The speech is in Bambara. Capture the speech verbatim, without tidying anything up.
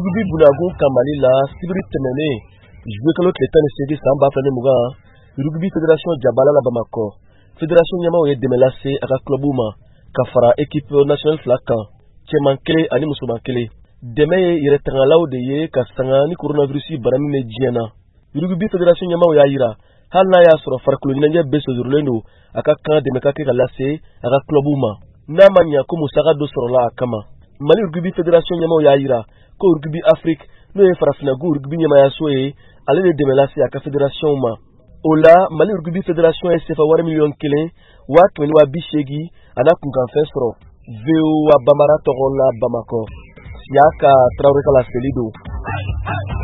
Rugby Bunagun Kamali la Sibiri Temene joué kalo kletan sedi samba fane muga Rugby Fédération Jabala la Bamako Fédération Nyama oye demelase aka klubuma kafara équipe nationale flakan Chemankele ani Musumankele deme yere tangalaw de ye ka sanga ni coronavirus barami me jiena Rugby Fédération Nyama oya yira hal na ya soro farkulo nyanje beso zurulendo aka kan deme ka ke lase aka klubuma na manya ko musaka do soro la akama Mali Rugby Fédération Nyama oya yira ko Rugby Afrique no e farafina gu Rugby Nyama ya soye ale de demelase aka fédération ma ola Mali Rugby Fédération e sefa war million kelen wa kweni wa bishegi ana kunkan fe soro veo wa bamara togola Bamako siaka Traoré kala selido